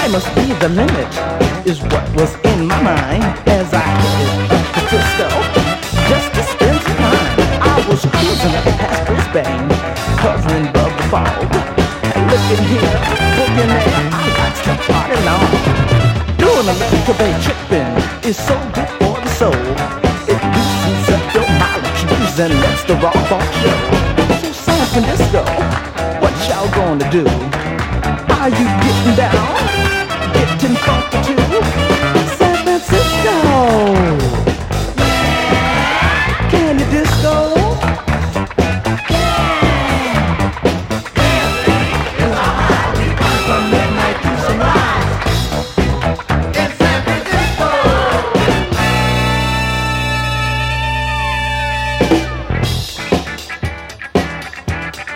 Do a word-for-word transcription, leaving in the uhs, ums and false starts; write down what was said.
must be the limit, is what was in my mind as I headed up to Frisco just to spend some time. I was cruising up past Brisbane, hovering above the fog, looking here, looking there. I likes to party long. Doing a little bay tripping is so good for the soul. It loosens up your molecules and lets the raw funk show. So San Francisco, what y'all gonna do?